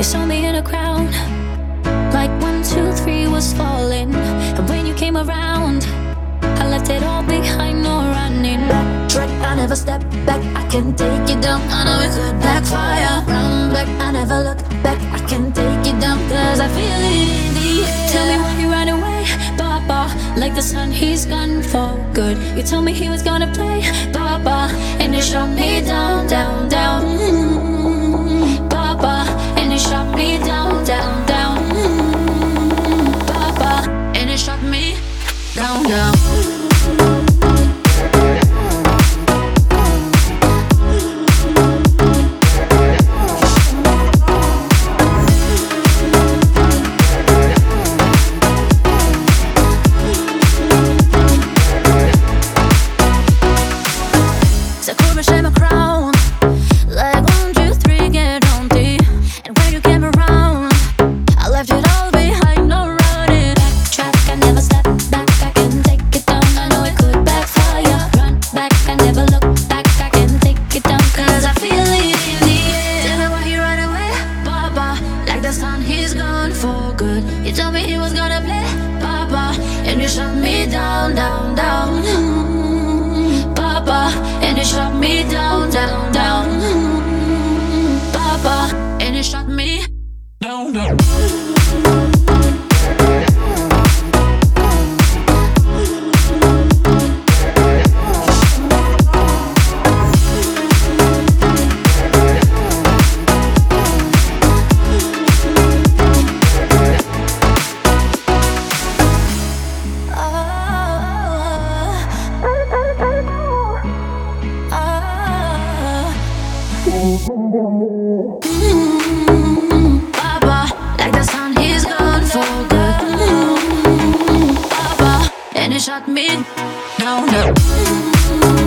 You saw me in a crowd, like 1, 2, 3 was falling. And when you came around, I left it all behind, no running. Backtrack, I never step back. I can take you down, I know it could backfire. Run back, I never look back. I can take you down, cause I feel it in the air. Tell me why you ran away, Papa. Like the sun, he's gone for good. You told me he was gonna play, Papa, and you shot me down, down, down. Papa, and you shot me down, down, down. Papa, and you shot me down, down. Sakura share my crown, like 1, 2, 3 get on deep. And when you came around, I left it all behind, no running. Backtrack, I never step back. I can take it down, I know it could backfire. Run back, I never look back. I can take it down, cause I feel it in the air. Tell me why you ran away, Papa. Like the sun, he's gone for good. You told me he was gonna play, Papa, and you shot me down, down, down. Papa, and you shot me down, down, down. Papa, and you shot me down, down. Papa, like the sun, he's gone for good. Papa, and he shot me down, down.